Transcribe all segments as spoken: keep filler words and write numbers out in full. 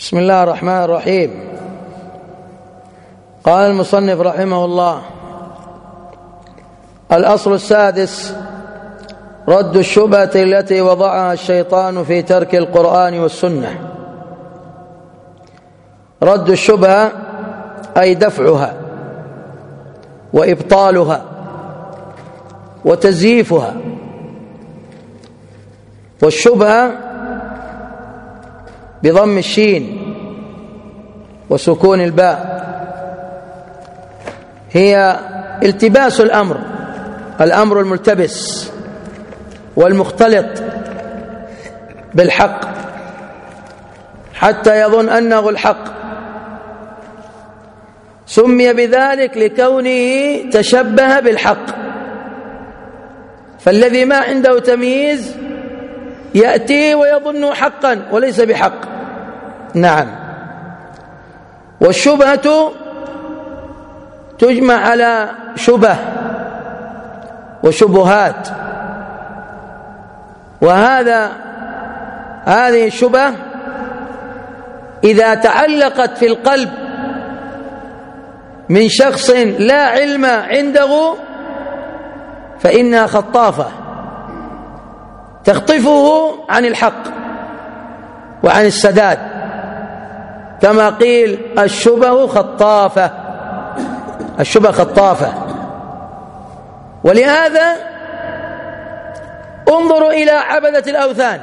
بسم الله الرحمن الرحيم. قال المصنف رحمه الله: الأصل السادس رد الشبهة التي وضعها الشيطان في ترك القرآن والسنة. رد الشبهة أي دفعها وإبطالها وتزييفها. والشبهة بضم الشين وسكون الباء هي التباس الأمر الأمر الملتبس والمختلط بالحق حتى يظن أنه الحق. سمي بذلك لكونه تشبه بالحق، فالذي ما عنده تمييز يأتي ويظن حقا وليس بحق. نعم. والشبهة تجمع على شبه وشبهات، وهذا هذه الشبهة إذا تعلقت في القلب من شخص لا علم عنده فإنها خطافة تخطفه عن الحق وعن السداد، كما قيل: الشبه خطافة، الشبه خطافة. ولهذا انظروا إلى عبدة الأوثان،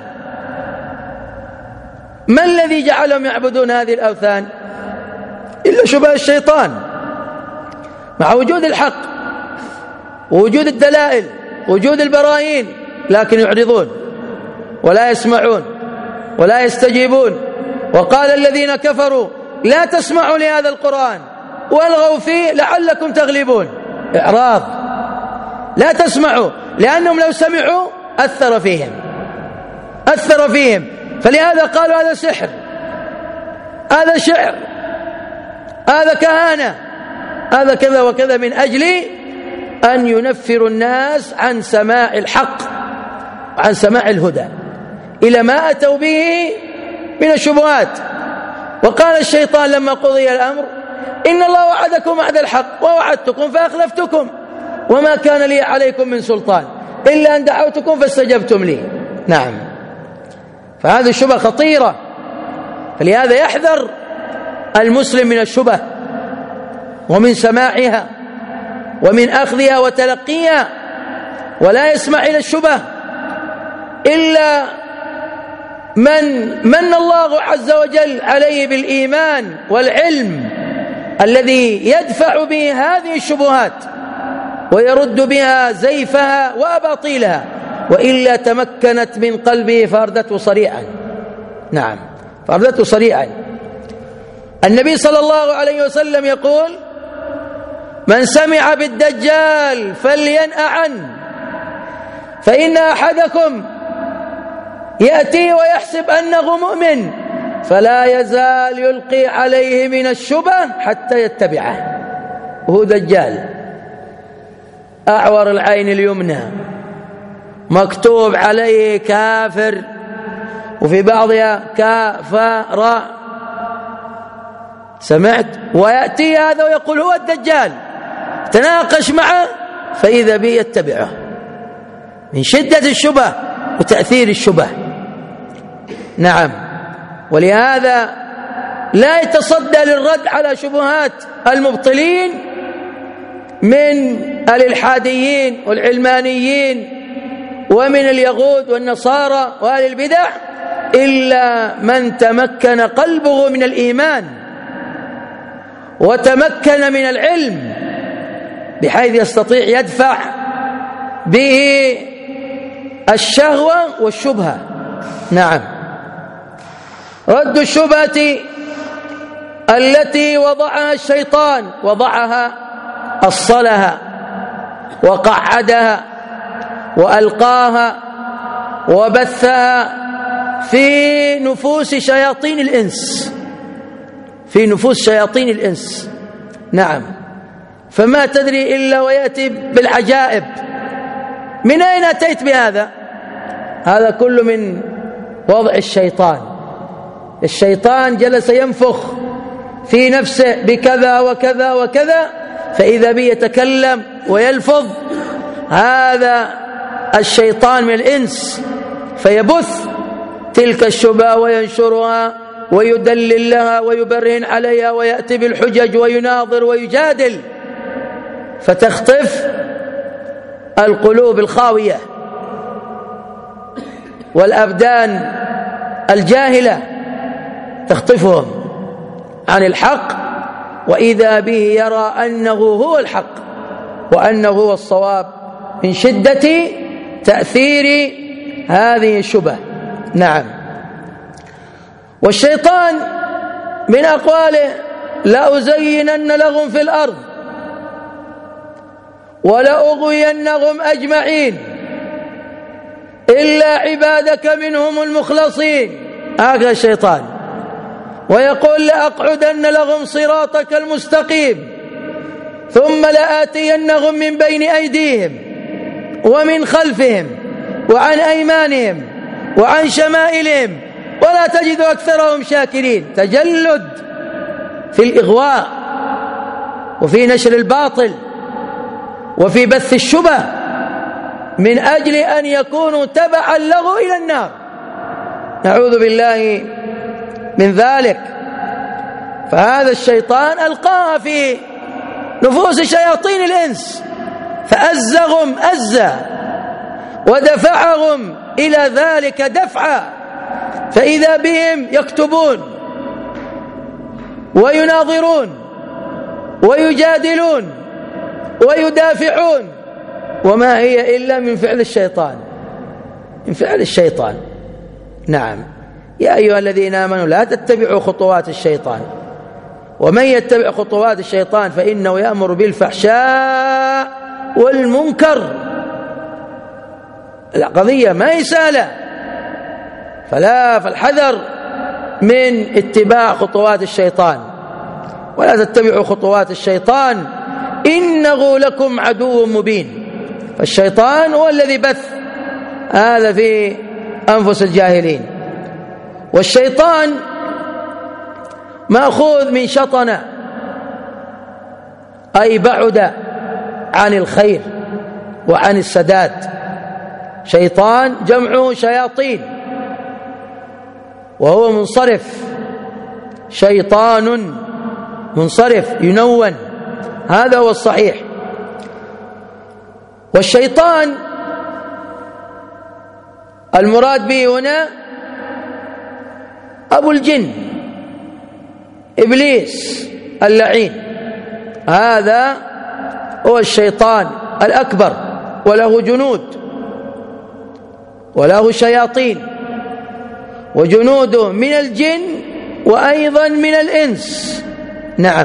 ما الذي جعلهم يعبدون هذه الأوثان إلا شبه الشيطان، مع وجود الحق ووجود الدلائل ووجود البراهين، لكن يعرضون ولا يسمعون ولا يستجيبون. وقال الذين كفروا: لا تسمعوا لهذا القرآن والغوا فيه لعلكم تغلبون. إعراض، لا تسمعوا، لأنهم لو سمعوا أثر فيهم أثر فيهم فلهذا قالوا: هذا سحر، هذا شعر، هذا كهانة، هذا كذا وكذا، من أجل أن ينفروا الناس عن سماع الحق وعن سماع الهدى إلى ما أتوا به من الشبهات. وقال الشيطان لما قضي الأمر: إن الله وعدكم وعد الحق ووعدتكم فأخلفتكم وما كان لي عليكم من سلطان إلا أن دعوتكم فاستجبتم لي. نعم. فهذه الشبهة خطيرة، فلهذا يحذر المسلم من الشبه ومن سماعها ومن أخذها وتلقيها، ولا يسمع إلى الشبه إلا من من الله عز وجل عليه بالإيمان والعلم الذي يدفع به هذه الشبهات ويرد بها زيفها وأباطيلها، وإلا تمكنت من قلبه فأردته صريعا. نعم، فأردته صريعا. النبي صلى الله عليه وسلم يقول: من سمع بالدجال فلينأ عنه، فإن أحدكم يأتي ويحسب أنه مؤمن فلا يزال يلقي عليه من الشبه حتى يتبعه، وهو دجال أعور العين اليمنى مكتوب عليه كافر وفي بعضها كافر. سمعت؟ ويأتي هذا ويقول هو الدجال، تناقش معه فإذا به يتبعه من شدة الشبه وتأثير الشبه. نعم. ولهذا لا يتصدى للرد على شبهات المبطلين من الإلحاديين والعلمانيين ومن اليهود والنصارى وأهل البدع إلا من تمكن قلبه من الإيمان وتمكن من العلم بحيث يستطيع يدفع به الشهوة والشبهة. نعم. رد الشبهة التي وضعها الشيطان، وضعها أصلها وقعدها وألقاها وبثها في نفوس شياطين الإنس في نفوس شياطين الإنس. نعم. فما تدري إلا ويأتي بالعجائب. من أين أتيت بهذا؟ هذا كله من وضع الشيطان الشيطان جلس ينفخ في نفسه بكذا وكذا وكذا، فإذا به يتكلم ويلفظ، هذا الشيطان من الإنس، فيبث تلك الشبهة وينشرها ويدلل لها ويبرهن عليها ويأتي بالحجج ويناظر ويجادل، فتخطف القلوب الخاوية والأبدان الجاهلة، تخطفهم عن الحق، وإذا به يرى أنه هو الحق وأنه هو الصواب من شدة تأثير هذه الشبهة. نعم. والشيطان من أقواله: لأزينن لهم في الأرض ولأغوينهم أجمعين إلا عبادك منهم المخلصين. هذا الشيطان. ويقول: لأقعدن لهم صراطك المستقيم ثم لآتينهم من بين أيديهم ومن خلفهم وعن أيمانهم وعن شمائلهم ولا تجد أكثرهم شاكرين. تجلد في الإغواء وفي نشر الباطل وفي بث الشبه من أجل أن يكونوا تبعا له إلى النار، نعوذ بالله من ذلك. فهذا الشيطان ألقاها في نفوس شياطين الإنس فأزهم أزا ودفعهم إلى ذلك دفعا، فإذا بهم يكتبون ويناظرون ويجادلون ويدافعون، وما هي إلا من فعل الشيطان، من فعل الشيطان. نعم. يا أيها الذين آمنوا لا تتبعوا خطوات الشيطان، ومن يتبع خطوات الشيطان فإنه يأمر بالفحشاء والمنكر. القضية ما هي سهلة، فلا فالحذر من اتباع خطوات الشيطان، ولا تتبعوا خطوات الشيطان إنه لكم عدو مبين. فالشيطان هو الذي بث هذا في أنفس الجاهلين. والشيطان مأخوذ من شطن، أي بعد عن الخير وعن السداد. شيطان جمعه شياطين، وهو منصرف، شيطان منصرف ينون، هذا هو الصحيح. والشيطان المراد به هنا أبو الجن، إبليس اللعين، هذا هو الشيطان الأكبر، وله جنود وله شياطين، وجنوده من الجن وأيضا من الإنس. نعم.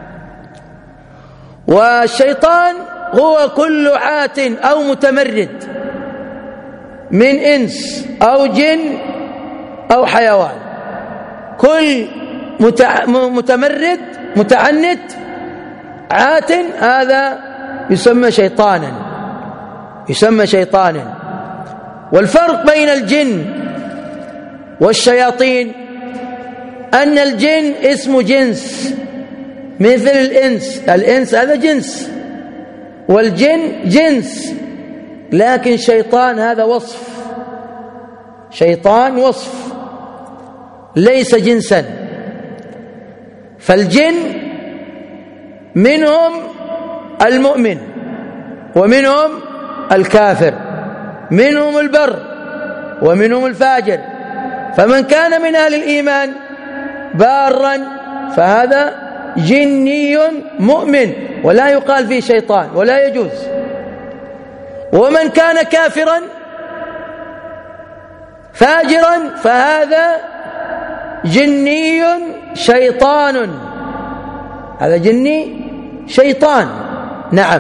والشيطان هو كل عات أو متمرد من إنس أو جن أو حيوان، كل متمرد متعنت عات هذا يسمى شيطانا، يسمى شيطانا. والفرق بين الجن والشياطين أن الجن اسم جنس مثل الإنس، الإنس هذا جنس والجن جنس، لكن شيطان هذا وصف، شيطان وصف ليس جنسا. فالجن منهم المؤمن ومنهم الكافر، منهم البر ومنهم الفاجر، فمن كان من أهل الإيمان بارا فهذا جني مؤمن ولا يقال فيه شيطان ولا يجوز. ومن كان كافرا فاجرا فهذا جني شيطان، هذا جني شيطان. نعم.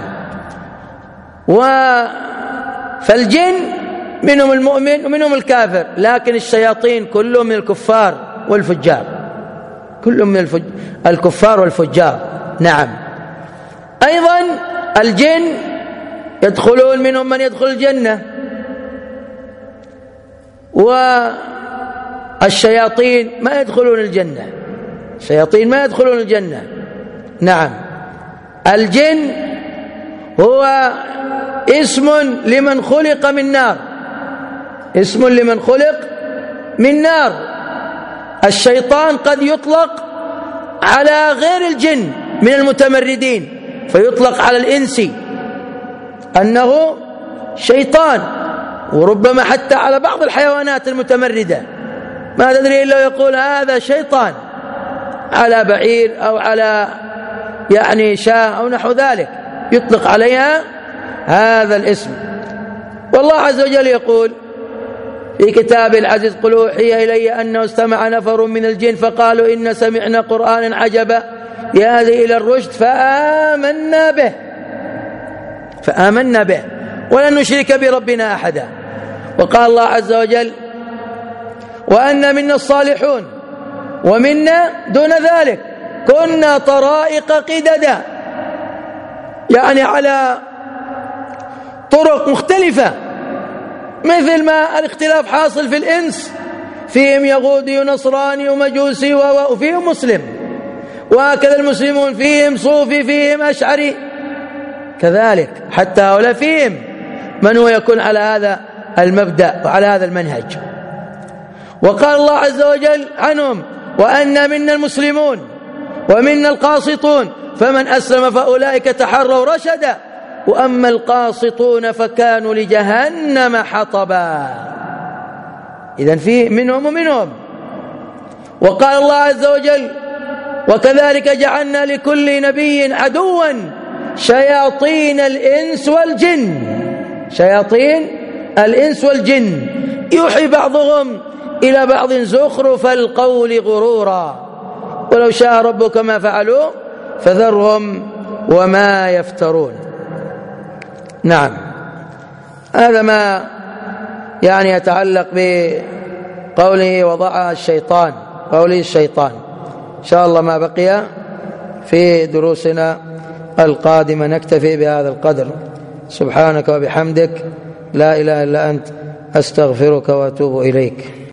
فالجن منهم المؤمن ومنهم الكافر، لكن الشياطين كلهم من الكفار والفجار، كلهم من الفج... الكفار والفجار. نعم. أيضا الجن يدخلون منهم من يدخل الجنة، الشياطين ما يدخلون الجنة، الشياطين ما يدخلون الجنة. نعم، الجن هو اسم لمن خلق من نار، اسم لمن خلق من نار. الشيطان قد يطلق على غير الجن من المتمردين، فيطلق على الإنس أنه شيطان، وربما حتى على بعض الحيوانات المتمردة ما تدري إلا يقول هذا شيطان، على بعير أو على يعني شاة أو نحو ذلك يطلق عليها هذا الاسم. والله عز وجل يقول في كتاب العزيز: قل أوحي إلي أنه استمع نفر من الجن فقالوا إن سمعنا قرآنا عجبا يهدي إلى الرشد فآمنا به فآمنا به ولن نشرك بربنا أحدا. وقال الله عز وجل: وأن منا الصالحون ومنا دون ذلك كنا طرائق قددا، يعني على طرق مختلفة، مثل ما الاختلاف حاصل في الإنس، فيهم يهودي ونصراني ومجوسي وفيهم مسلم، وهكذا المسلمون فيهم صوفي فيهم أشعري، كذلك حتى هؤلاء فيهم من هو يكون على هذا المبدأ وعلى هذا المنهج. وقال الله عز وجل عنهم: وأن منا المسلمون ومنا القاسطون فمن أسلم فأولئك تحروا رشدا وأما القاسطون فكانوا لجهنم حطبا. إذن في منهم ومنهم. وقال الله عز وجل: وكذلك جعلنا لكل نبي عدوا شياطين الإنس والجن، شياطين الإنس والجن يوحي بعضهم إلى بعض زخرف القول غرورا ولو شاء ربك ما فعلوا فذرهم وما يفترون. نعم، هذا ما يعني يتعلق بقوله وضع الشيطان، قوله الشيطان. إن شاء الله ما بقي في دروسنا القادمة نكتفي بهذا القدر. سبحانك وبحمدك لا إله إلا أنت أستغفرك وأتوب إليك.